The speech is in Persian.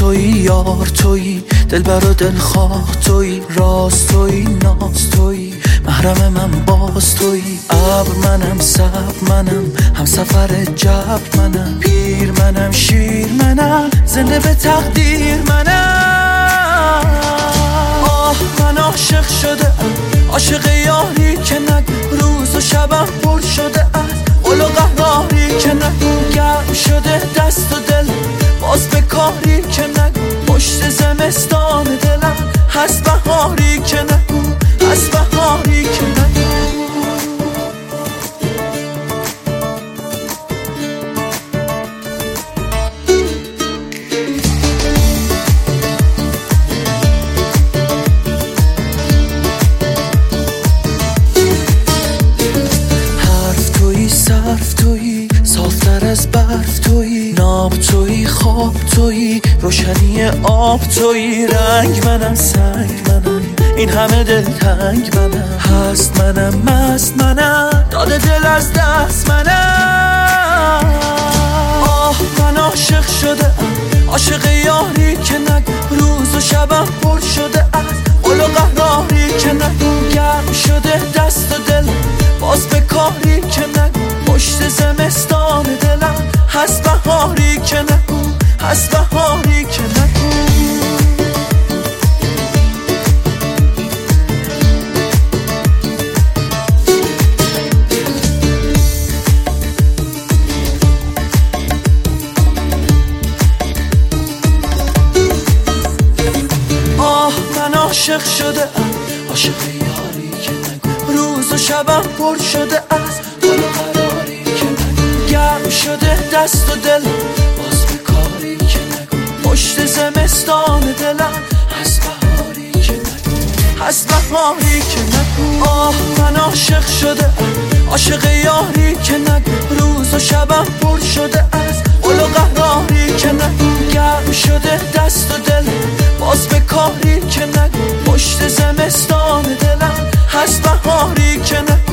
توی یار توی دلبر و دلخواه توی راز توی ناز توی محرم من باز توی ابر منم صبر منم هم سفر جبر منم پیر منم شیر منم زنده به تقدیر منم آه من عاشق شده عاشق یاری که نگو روز و شبم پر شده از قل و قهاری که نگو گرم شده دست و دل باز به کاری که نگو پشت زمستان دلم هست بهاری که نگو هست بهاری که نگو صرف تویی صافتر از برف تویی ناب تویی خواب تویی روشنی آب تویی رنگ منم سنگ منم این همه دلتنگ منم هست منم مست منم داده دل از دست منم آه من عاشق شده عاشق یاری که نگو روز و شبم پر شده از قل و قهاری که نگو گرم شده دست و دل باز به کاری که نگو پشت زمستان دلم هست بهاری که نگو هست بهاری که نگو آه من عاشق شده عاشق یاری که نگو روز و شبم پر شده از قل و قراری که نگو گرم شده دست و دل باز به کاری که نگو پشت زمستان دلم هست بهاری که نگو هست بهاری که نگو آه من عاشق شده عاشق یاری که نگو روز و شبم پر شده از قل و قهاری که نگو گرم شده دست و دل باز به کاری که نگو پشت زمستان دلم هست بهاری که نگو